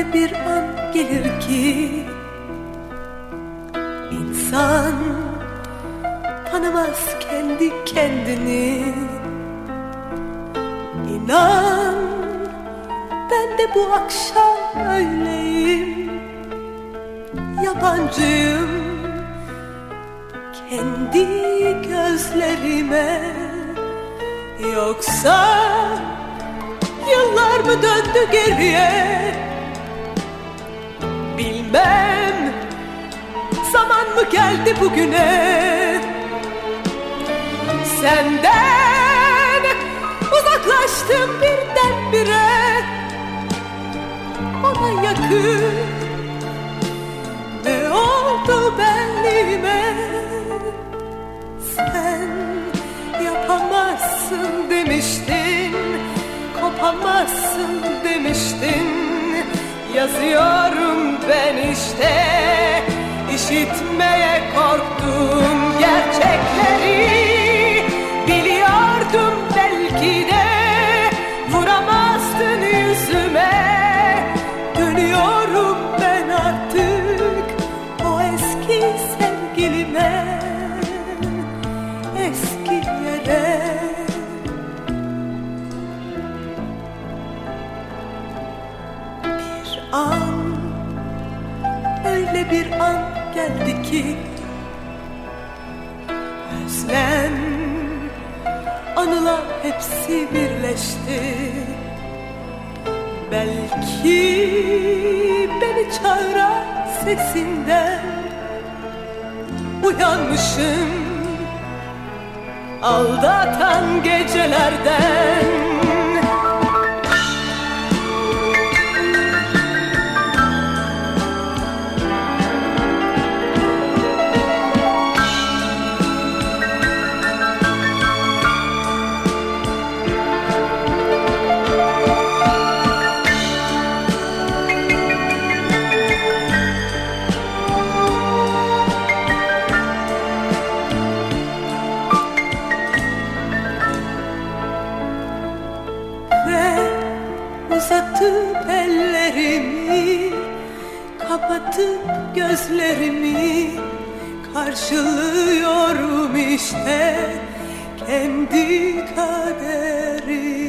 bir an gelir ki insan tanımaz kendi kendini. İnan ben de bu akşam öyleyim, yabancıyım kendi gözlerime. Yoksa yıllar mı döndü geriye, bilmem zaman mı geldi bugüne. Senden uzaklaştım birdenbire, ona yakın ne oldu benliğime. Sen yapamazsın demiştin, kopamazsın demiştin. Yazıyorum ben işte, işitmeye korktum gerçekleri. Biliyordum belki de vuramazdın yüzüme. Dönüyorum ben artık o eski sevgilime, eski yere. Bir an, öyle bir an geldi ki özlem, anılar hepsi birleşti. Belki beni çağıran sesinden uyanmışım, aldatan gecelerden. Uzatıp ellerimi, kapatıp gözlerimi, karşılıyorum işte kendi kaderimi.